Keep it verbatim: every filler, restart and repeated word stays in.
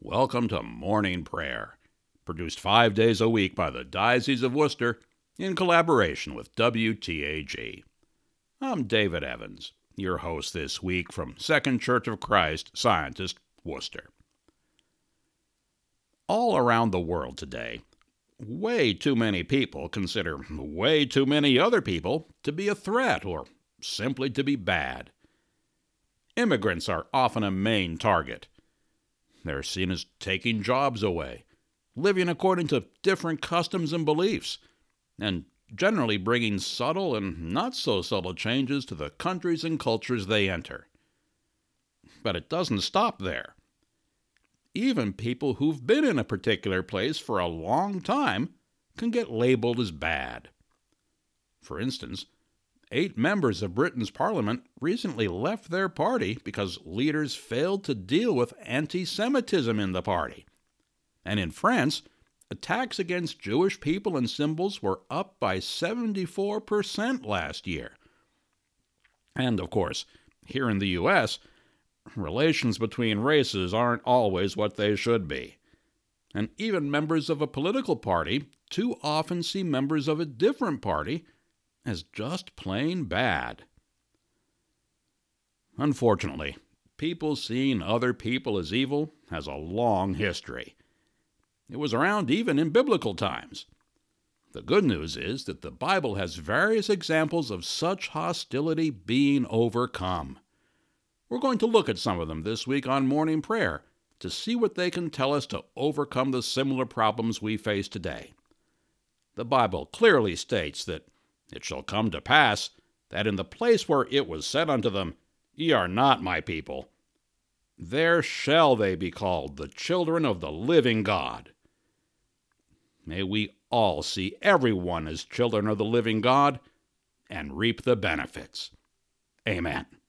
Welcome to Morning Prayer, produced five days a week by the Diocese of Worcester in collaboration with W T A G. I'm David Evans, your host this week from Second Church of Christ, Scientist, Worcester. All around the world today, way too many people consider way too many other people to be a threat or simply to be bad. Immigrants are often a main target. They're seen as taking jobs away, living according to different customs and beliefs, and generally bringing subtle and not so subtle changes to the countries and cultures they enter. But it doesn't stop there. Even people who've been in a particular place for a long time can get labeled as bad. For instance, eight members of Britain's parliament recently left their party because leaders failed to deal with anti-Semitism in the party. And in France, attacks against Jewish people and symbols were up by seventy-four percent last year. And of course, here in the U S, relations between races aren't always what they should be. And even members of a political party too often see members of a different party as just plain bad. Unfortunately, people seeing other people as evil has a long history. It was around even in biblical times. The good news is that the Bible has various examples of such hostility being overcome. We're going to look at some of them this week on Morning Prayer to see what they can tell us to overcome the similar problems we face today. The Bible clearly states that it shall come to pass that in the place where it was said unto them, Ye are not my people, there shall they be called the children of the living God. May we all see everyone as children of the living God and reap the benefits. Amen.